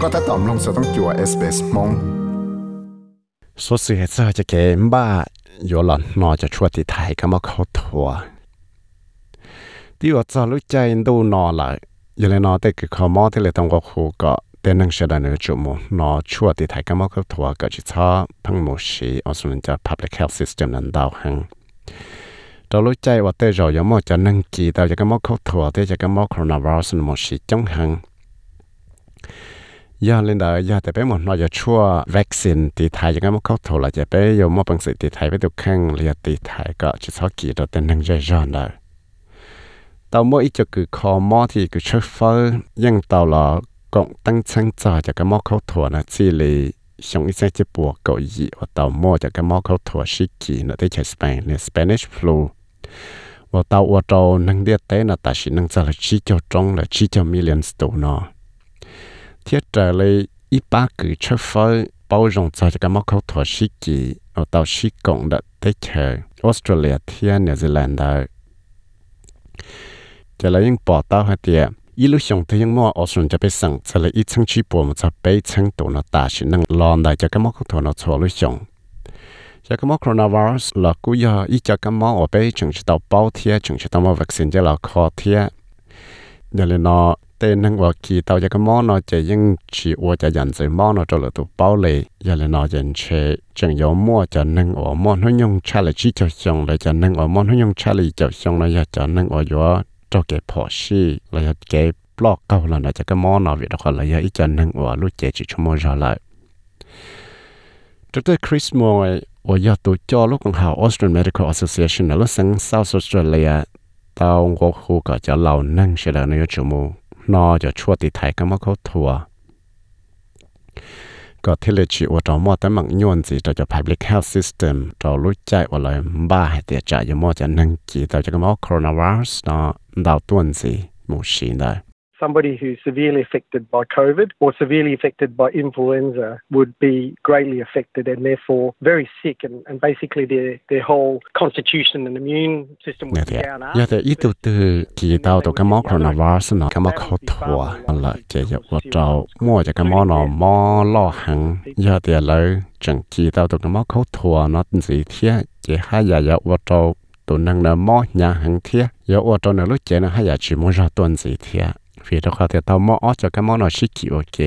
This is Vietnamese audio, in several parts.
ก็ถ้าตอมลงจะต้องจั่ว SBS มองสุดท้ายจะเก็บบ้าอยู่หล่อนนอจะช่วยที่ไทยก็มาเข้าทัวที่ว่าจะรู้ใจดูนอละอยู่เลยนอแต่คือข้อมอที่เลยต้องก็คู่ก็เต้นนั่งเสด็จเนื้อจุ่มนอช่วยที่ไทยก็มาเข้าทัวก็จะชอบพังมุชีเอาส่วนจาก public health system นั้นดาวหังเรารู้ใจว่าแต่เรายังไม่จะนั่งกี่แต่จะก็มาเข้าทัวแต่จะก็มา coronavirus มุชีจังหังยาเล่นได้ยาแต่ไปหมดเราจะช่วยวัคซีนตีไทยยังไงมันเข้าถูกเราจะไปยมบังสิตีไทยไปตุกข้างเรียตีไทยก็จะชอบกี่ตัวเต็นทั้งใจร้อนได้ต่อเมื่ออีกจะคือคอมอที่คือเชื่อฟ้ายังต่อหลอกงตั้งชั้นจ่อจากกระมอเข้าถั่วนะที่เลยชงอีเซจะปวดเกาหลีว่าต่อเมื่อจากกระมอเข้าถั่วชิกีนะที่ใช้สเปนเนี่ย Spanish flu ว่าต่อว่าเรานั่งเดียเต้นะแต่ฉันนั่งจะเลยชี้เจ้าจงเลยชี้เจ้า millions ตัวเนาะthiết trở lại ít ba cứ chấp phơi bao rộng cho cái mốc khẩu thuở sĩ kỳ ở tàu sĩ cộng đã tới chờ Australia thiên New Zealand đó cho lại những bỏ tàu hay tiệt ít lúc xong thì những mua Australiaจะไปสั่งจะเลยítชั้นชีพมันจะไปชั้นตัวน่ะตาชินั่งรอได้จะcái mốc khẩu thuở nó cho lúc xong cho cái mốc coronavirus là cú giờ ít cho cái mốc ở bên chừng chỉ tàu bao thiệt chừng chỉ tàu mua vaccine cho là khó thiệt giờ lên nó tên năng vào kỳ tàu cho cái món nó chỉ những chỉ uo cho dành sự món nó cho là tụ bao lì giờ là nó dành chế chẳng có mua cho năng ở món nó nhung cha là chỉ cho xong lại cho năng ở món nó nhung cha là cho xong nó giờ cho năng ở chỗ cho cái phò xí là cái blog câu là nó cho cái món nó việc đó là giờ ít cho năng ở lúc chế chỉ cho mua ra lại trước tới Christmas ở giờ tụ cho lúc còn học Australian Medical Association là lúc sang South Australia tao có khu cả cho lầu năng sẽ là nơi chủ mưu nóจะช่วยติดไทยก็มาเข้าทัวก็ที่เลยชีว่าเราหมดแต่มังยวนสิเราจะ public health system เรารู้ใจว่าอะไรบ้าให้เตียใจยังหมดจะนั่งกี่เราจะก็มา coronavirus เนาะดาวต้นสิมูชีได้ Somebody who's severely affected by COVID or severely affected by influenza would be greatly affected and therefore very sick and basically their whole constitution and immune system would be down. Yeah, the ít từ kỳ tao tụ cái món coronavirus nó cái món khẩu thuốc là chỉ có trâu mua cho cái món nó mò lo hằng giờ thì lấy chẳng kỳ tao tụ cái món khẩu thuốc nó gì thế chỉ hai giờ có trâu tụ năng là mò nhà hằng thế giờ có trâu nó lúc chế nó hai giờ chỉ mua ra tuần gì thế vì đó có thể tao mò cho cái món nó xí kỳ ok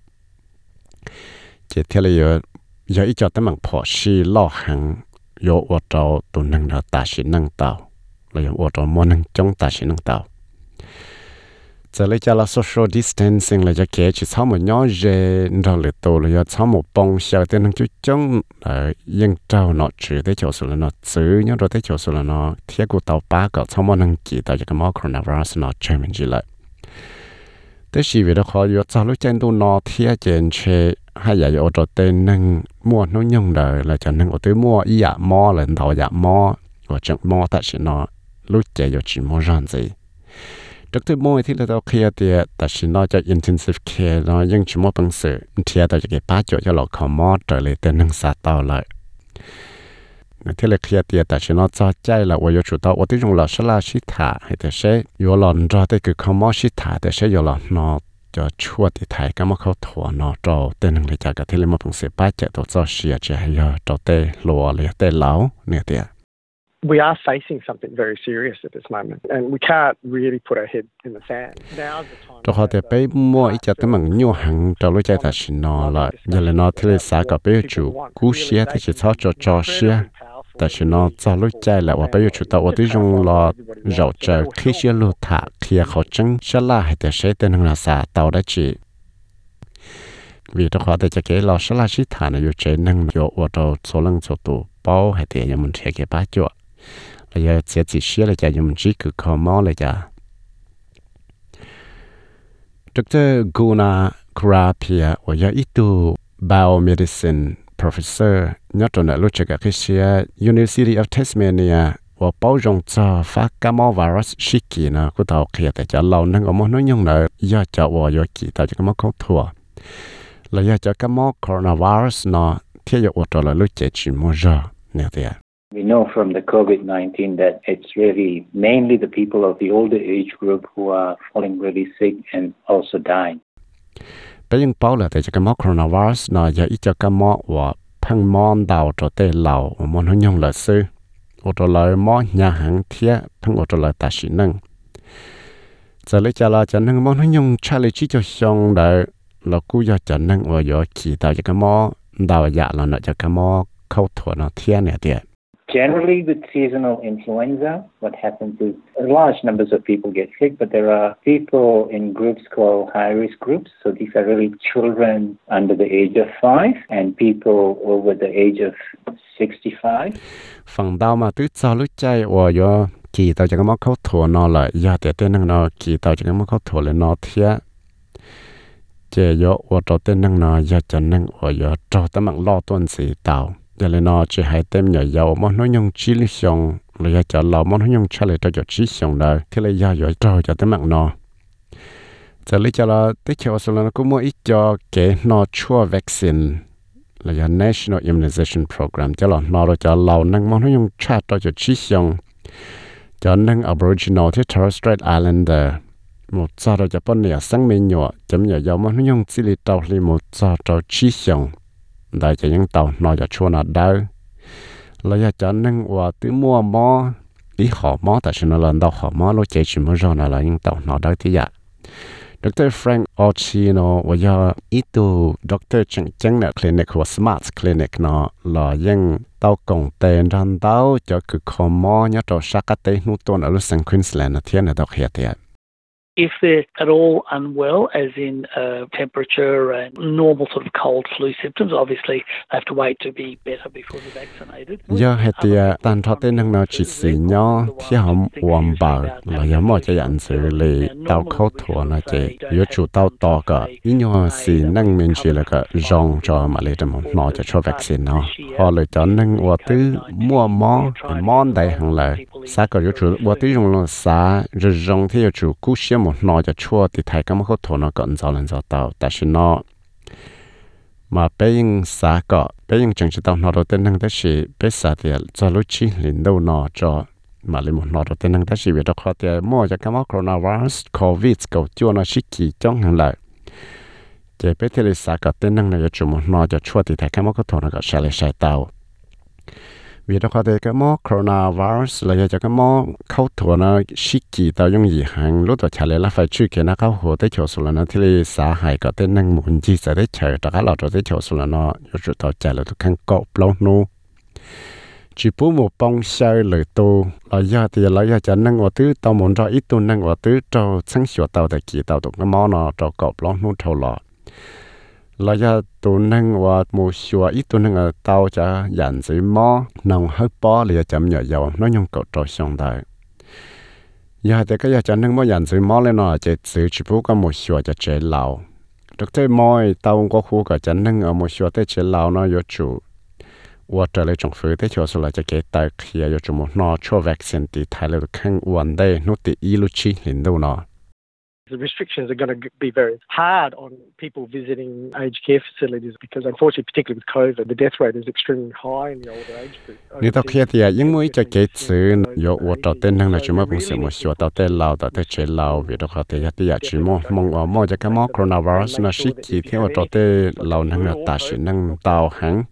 chỉ thế là giờ ít cho tấm bằng phò xí lo hằng giờ ở trâu tụ năng là ta xí năng tàu là ở trâu mò năng trong ta xí năng tàu giờ lấy cho là social distancing là cho kể chỉ sau một nhỏ về rồi lại tụ là sau một bông sau tên năng chú trong yên trâu nó chỉ tới chỗ số là nó giữ nhớ rồi tới chỗ số là nó thiết của tàu ba cỡ sau một năng chỉ tàu cho cái món coronavirus nó chơi mình gì lại tới khi về đó khó giờ sau lúc trên tu nó thiết trên chơi hay là ở chỗ tên năng mua nó nhung đời là cho năng ở tới mua ý ạ mò là tàu dạ mò và chẳng mò tại chỉ nó lúc chạy giờ chỉ mua rán gì trước tới mỗi thì là tao kia thì tại chỉ nó cho intensive care nóยังchỉ mua bằng sự thì taoจะเก็บป้าจ่อchoเราขอมอtrở lại tên năng sát tao lại thì là kia thì tại chỉ nó cho chạy là tôi chủ tao tôi dùng là sẽ là shit thả hay là sẽ yo lần ra tới cái khom mò shit thả thì sẽ yo lần nó cho chua thì thải cái mà khâu thua nó cho tên năng lại cho cái thì là mua bằng sựป้าจ่อcho xia cho hay cho tê lúa lại tê láo nè thì We are facing something very serious at this moment, and we can't really put our head in the sand. Now's the time. เราจะไปมั่วอีจะต้องมั่งยั่วหังเรารู้ใจแต่สินอละอย่าเลยนอที่เลยสากับไปจู่กู้เสียที่จะชอบจอเสียแต่สินอจะรู้ใจแหละว่าไปจู่ตัวที่จงรอเราเจอขี้เสียลูถาเคลียเขาจังฉลาให้แต่ใช้แต่หนึ่งนาสาเตาได้จีvì đó họจะเกี่ยวเราฉลาชิฐานอยู่ใจนั่งอยู่ว่าเราโซลังโซตูเป้าให้แต่ยังมันเทียเก็บป้าจ่อlà giờ sẽ chỉ xíu là dùng chỉ cứ khó mò là giờ Dr. Guna Kurapia và giờ ít tu biomedicine professor nhớ trong là lúc trước cái xia University of Tasmania và bảo rộng cho phát cái mò virus shiki nó của tàu kia tại cho lâu năng ở mò nói nhung là giờ cho và giờ kỳ tại cho cái mò không thua là giờ cho cái mò coronavirus nó thiết yếu ở là lúc chỉ mua ra nè thì We know from the COVID-19 that it's really mainly the people of the older age group who are falling really sick and also dying. bây giờ bảo là tại cái mỏ coronavirus nó giờ ít cho cái mỏ và phăng mòn đào cho tê lầu và món hướng là sư ô tô lời mỏ nhà hàng thiệt phăng ô tô lời ta sĩ năng giờ lấy cho là cho nên món hướng trả lời chỉ cho xong để là cú giờ cho nên và giờ chỉ tạo cho cái mỏ đào dạ là nó cho cái mỏ khâu thuở nó thiệt này thiệt. Generally, with seasonal influenza, what happens is large numbers of people get sick, but there are people in groups called high-risk groups. So these are really children under the age of 5 and people over the age of 65. Phần đầu mà tứ cho lúc chạy và giờ chỉ tạo cho cái món khâu thuở nó là giờ để tên năng nó chỉ tạo cho cái món khâu thuở là nó thiệt. Chỉ giờ và cho tên năng nó giờ cho năng và giờ cho tấm bằng lo tuần sĩ tạo. Giờ lên nó chỉ hay tem nhỏ dầu mà nó nhung chỉ lý xong rồi cho lò mà nó nhung trả lại cho chỉ xong đó thì lấy giờ rồi cho tới mạng nó giờ lấy cho là tới chiều sau là nó cũng mua ít cho cái nó chua vaccine là giờ National Immunization Program cho là nó rồi cho lò năng mà nó nhung trả cho chỉ xong cho năng Aboriginal thì Torres Strait Islander một giờ rồi cho bọn này sáng mình nhỏ chấm nhỏ dầu mà nó nhung chỉ lý tàu li một giờ cho chỉ xong đại cho những tàu nó cho chua nó đau là cho nên và từ mua mò đi họ mò tại sao nó lần đầu họ mò lối chạy chỉ mới rồi là những tàu nó đau thì dạ Dr. Frank Ochino và do ít tu Dr. Cheng là clinic và Smart Clinic nó là những tàu công tên rằng tàu cho cứ khó mò nhớ cho sát cái tên nút tuần ở lúc sang Queensland là thiên là đặc hiện thiệt. If they're at all unwell, as in temperature and normal sort of cold flu symptoms, obviously they have to wait to be better before they're vaccinated. Do hệ tia tan thoát tên năng nó chỉ xì nhỏ thì họ hoàn bảo là giống mọi cái dạng xử lý tàu khâu thua nó chỉ yếu chủ tàu to cả ý nhau xì năng mình chỉ là cái rong cho mà lấy trong nó cho vaccine nó họ lựa chọn năng và thứ mua món đầy hàng lại sao có yếu chủ và thứ dùng là sao rồi rong thì yếu chủ cú xia một nó cho chua thì thấy cái mà khâu thua nó còn giàu lên giàu tàu tại vì nó mà bây giờ xã có bây giờ chẳng chỉ tao nó đầu tiên năng đó là bây giờ thì cho lúc chi liền đâu nó cho mà lên một nó đầu tiên năng đó là việc đó khó thì mua cho cái coronavirus covid cầu chua nó xích kỳ trong hàng lại chỉ bây giờ thì xã có tên năng này cho một nó cho chua thì thấy cái có thổ nó có sẽ lại sai tàu vì đó khó thì cái coronavirus là cho cái khâu thổ nó xích kỳ tao dùng gì hàng lúc đó trả lại là phải truy cái nó khâu hồ tới chỗ số là nó thì xã hay có tên năng muốn gì sẽ tới chờ tất cả là tới chỗ số là nó rồi tao trả lại tôi khăn cọp lâu nu chỉ bố một bông sơi lời tu là do thì là do cho năng và thứ tao muốn cho ít tu năng và thứ cho sáng sửa tao để kỳ tao tụng cái nó cho cọp lâu nu thâu lọ là do tu năng và một số ít tu năng ở tao cho dàn dưới mò nòng hơi bó là chậm nhỏ dầu nó nhung cột trôi xong đời giờ thì cái giờ cho năng mò dàn dưới mò lên nó chỉ giữ chỉ bố có một số cho chế lào thực tế mồi tao có khu cả cho năng ở một số tới chế lào nó có chủ và trở lại trong phía tới chỗ số là cho cái tài kia có chủ một nó cho vaccine thì thay lại khăn vấn đề nó thì ít lúc chi liền đâu nó. The restrictions are going to be very hard on people visiting aged care facilities because, unfortunately, particularly with COVID, the death rate is extremely high in the older age group. Nếu tao kia thì những mũi cho cái sự có và trò tên năng là chúng mới bằng sự một số tao tên lào tao tên chế lào vì đó có thể thì chỉ mong cho cái coronavirus nó xích chỉ theo trò tên lào năng là ta sẽ năng tao hẳn.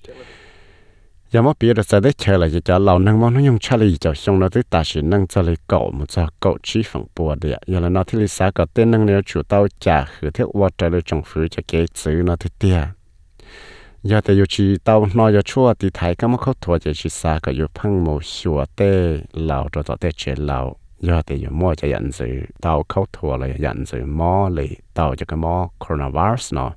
Giờ mà biết được sẽ để chơi là chỉ cho lào năng mong nó dùng trả lời cho xong nó tới ta sẽ năng cho lấy cậu một cho cậu chỉ phẳng bùa địa giờ là nó thì xã có tên năng nếu chủ tao trả khử theo và trả lời trong phía cho cái sự nó thì tiệt giờ thì chỉ tao nói cho chua thì thấy cái mà khâu thua chỉ xã có phăng một số tê lào cho tao tê chế lào giờ thì mua cho nhận sự tao khâu thua là nhận sự mò lại tao cho cái mò coronavirus nó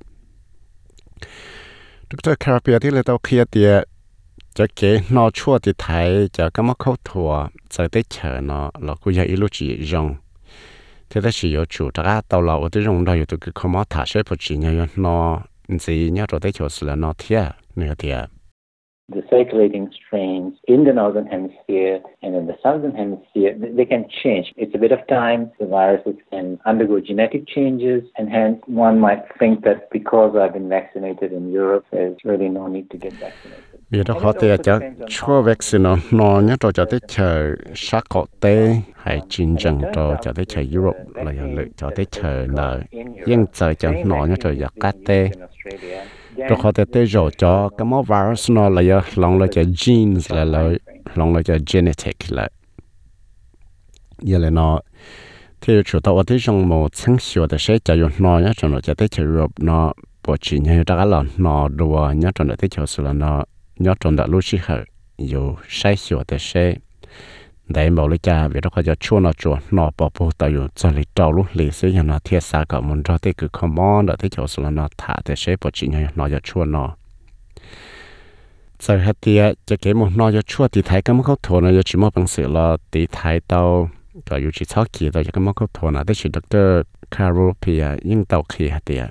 Dr. Carapia thì là tao kia tiệt cho cái nó chua thì thấy cho cái mắc khâu thua sẽ tới chờ nó là cũng giờ ít lúc chỉ dùng thế đó chỉ có chủ ta tàu lầu ở tới dùng đóอยู่ตัวคือเขามาถ่ายใช้ผลจริงเนี่ยnó gì nhớ rồi tới chỗ là nó thiệt nữa thiệt. The circulating strains in the northern hemisphere and in the southern hemisphere, they can change. It's a bit of time. The viruses can undergo genetic changes, and hence one might think that because I've been vaccinated in Europe, there's really no need to get vaccinated. vì đó họ thì cho cho vaccine nó nhớ cho tới chờ sát cọ tê hay chiến tranh cho tới chờ Europe là lựa cho tới chờ là nhưng giờ cho nó nhớ cho cát tê rồi họ thì tới rồi cho cái máu virus nó là lòng là cho genes là lòng là cho genetic là giờ là nó thì chủ tàu ở đây trong một sáng sớm thì sẽ cho nó nhớ cho nó cho tới chờ Europe nó bộ chỉ như đó là nó đùa nhớ cho nó tới chờ sự là nó nhớ trong đó lúc xí hở dù sai sửa thì sẽ để một lý cha vì đó có cho chua nó bỏ bố tạo dù cho lý trâu lúc lý sẽ nó thiết xa cả muốn cho tới cứ command để tới chỗ là nó thả thì sẽ bỏ chỉ như nó cho chua nó giờ hết thì cho cái một nó cho chua thì thấy cái mức khẩu thổ nó chỉ một bằng sự là tí thấy tao có dù chỉ sáu kỳ thôi cho cái mức khẩu thổ nó tới chỉ Dr. Carol Pia nhưng tao kỳ hết thì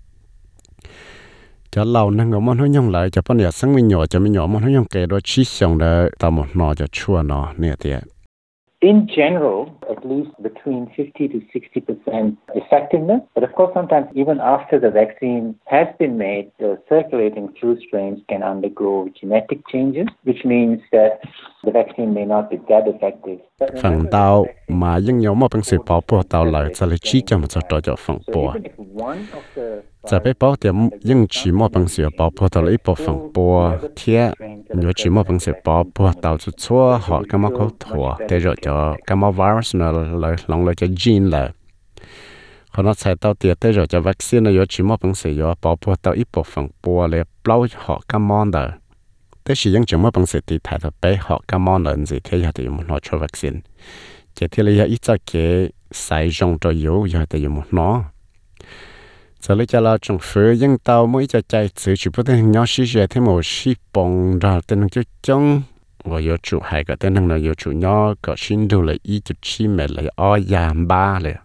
cho lâu năng ngõ món hơi nhông lại cho bọn nhà sáng mình nhỏ cho mình nhỏ món hơi nhông kể đôi chi xong để tạo một nọ cho chua nọ nè thì In general, at least between 50 to 60% effectiveness. But of course, sometimes even after the vaccine has been made, the circulating flu strains can undergo genetic changes, which means that the vaccine may not be that effective. phần tao mà dân nhỏ mà bằng sự bảo bố tao lại sẽ lấy chi cho một số cho phần bố giờ bé bảo thì dân chỉ mà bằng sự bảo bố tao lấy bộ phần bố thiệt nhớ chỉ mà bằng sự bảo bố tao chút xóa họ cái máu có thua để rồi cho cái máu virus nó lại lòng lại cho gene là họ nó sai tao tiệt để rồi cho vaccine nó chỉ mà bằng sự bảo bố tao ít bộ phần bố để bao họ cái món đó thế chỉ những trường hợp bằng sự thì thay thế họ cái món lớn gì thế giờ thì muốn họ cho vaccine chỉ thì là ít cho cái sai dùng cho yếu giờ thì muốn nó giờ lấy cho là trong phía những tàu mới cho chạy sự chỉ có thể nhỏ xí xí thêm một xí bông ra tên năng cho chống và yếu chủ hai cái tên năng là yếu chủ nhỏ có xin đồ là ít chút xí mẹ là ở giảm baเลย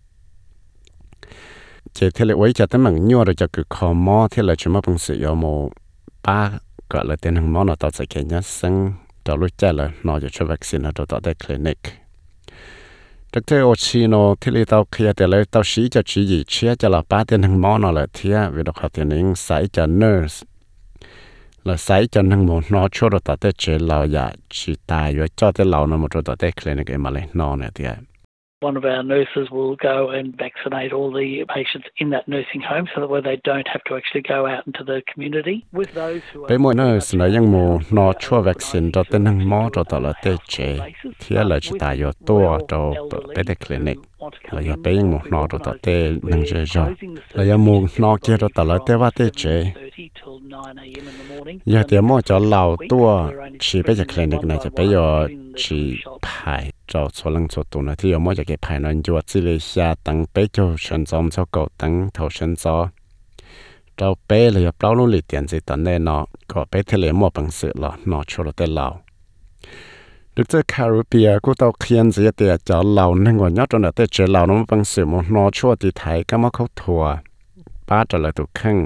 chỉ thì là vậy cho tên bằng nhỏ rồi cho cứ khó mò thì là chỉ mà bằng sự yếu một ba gọi là tên hàng món nó tạo ra cái nhát sinh cho lúc chạy là nó cho vaccine nó tạo ra clinic thực tế ở Chi nó thì là tao khiแต่เลยtao sĩ cho chỉ gì chia cho là ba tên hàng món nó là thiệt vì đó họ thì nên sai cho nurse là sai cho hàng món nó cho nó tạo ra chế lao ya chỉ tài và cho tới lao nó một tạo ra clinic mà lại nó này thiệt One of our nurses will go and vaccinate all the patients in that nursing home so that way they don't have to actually go out into the community. With those who Bởi mỗi nurse là những mù nó cho vaccine cho tên năng mó cho tạo là tê chế thì là chỉ tại do tua cho bé tế clinic là do bé những mù nó cho tạo tê năng chế rồi là do mù nó kia cho tạo là tê va tê chế giờ thì mỗi cho lào tua chỉ bé cho clinic này cho bé do chỉ phải cho số lần số tụ này thì ở mỗi cái phải nó cho chỉ lấy xa tăng bé cho sinh sống cho cậu tăng thầu sinh sống cho bé là bao nhiêu tiền gì tận này nó có bé thì lấy một bằng sự là nó cho nó tên lão được tới Caribbean của tàu khiên gì thì cho lão nên còn nhớ trong đó tới chơi lão nó bằng sự một nó cho thì thấy cái màเขาthua ba trở lại tụ khăn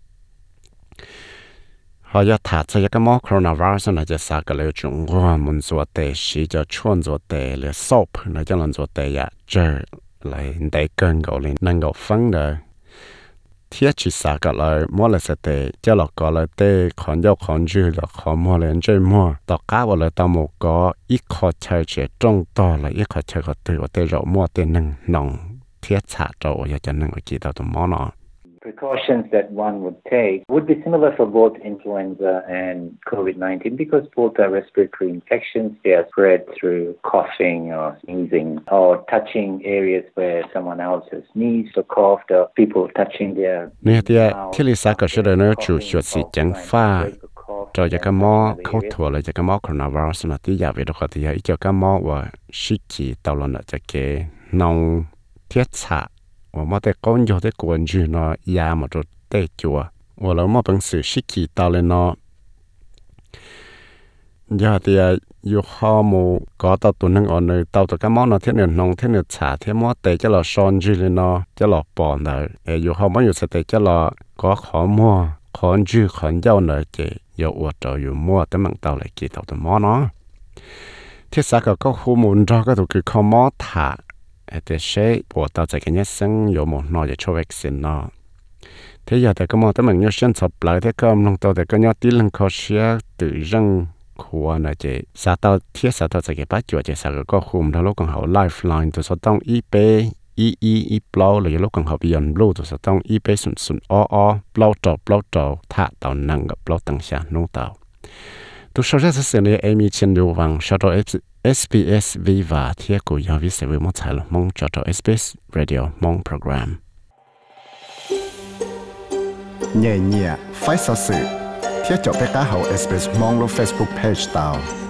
họจะถาดใช้cái món coronavirus nàyจะสักเลยจงว่ามันตัวเตะสีจะชวนตัวเตะหรือ soap นะจะหลังตัวเตะอยากเจอเลยได้เกินก็เลยนั่งก็ฟังเลยเทียชิสักเลยมั่วเลยเตะจะหลอกก็เลยเตะขอนยกขอนจืดหลอกขอนมั่วเลยใจมั่วต่อก้าวเลยตามหมกก็อีกขอเชยเฉยตรงต่อเลยอีกขอเชยก็ตื่นเตะเรามั่วเตะนั่งนองเทียชาเราอยากจะนั่งกี่ตัวตัวมั่วเนาะ Precautions that one would take would be similar for both influenza and COVID-19 because both are respiratory infections. They are spread through coughing or sneezing or touching areas where someone else has sneezed or coughed or people touching their mouth. Thì lý do cái nó chủ yếu là chẳng pha cho cái mỏ khâu thua là cái mỏ coronavirus nó tí giờ về đó thì cho cái mỏ và sức chỉ tàu là cho cái nông thiết xạ我冇得講咗啲關注呢，也冇做得做，我老冇本事識記到了呢。giờ thì yêu họ mù có tao tụi năng ở nơi tao tụi cái món nó thế này nông thế này xả thế món tệ cho là son gì lên nó cho là bỏ nữa yêu họ mới yêu sẽ tệ cho là có khó mua khó dư khó giao nữa chị yêu ở chỗ yêu mua tới mạng tao lại kỳ tao tụi món nó thế sao có khu muốn cho cái tụi cái khó món thả để sẽ bỏ tao tại cái nhất sinh有một nó để cho vaccine nó thế giờ thì có một tấm bằng nhau xuyên sập lại thế có nông tàu thì có nhau tí lần khó xia tự răng khua này chị sao tao thiết sao tao sẽ cái bắt chuột chị sao có khum đó lúc còn học lifeline tụi sao tông ip i blow là lúc còn học beyond blue tụi sao tông ip sụn blow trầu thả tàu nặng gặp blow tăng xa nông tàu tụi sau rất sẽ này Amy trên điều vàng sau đó SBS Viva thiết của giáo viên sẽ với một thái là mong cho SBS Radio mong program nhẹ nhẹ phải sao sự thiết cho bé cá hậu SBS mong lo Facebook page tao